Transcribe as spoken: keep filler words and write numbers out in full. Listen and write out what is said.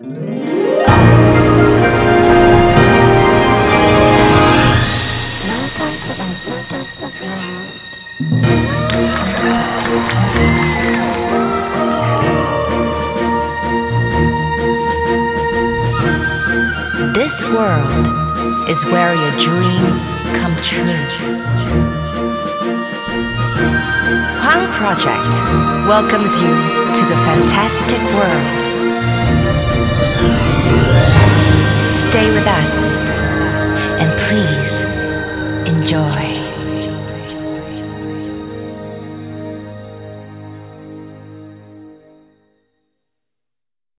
This world is where your dreams come true. Hwang Project welcomes you to the fantastic world. Stay with us and please enjoy.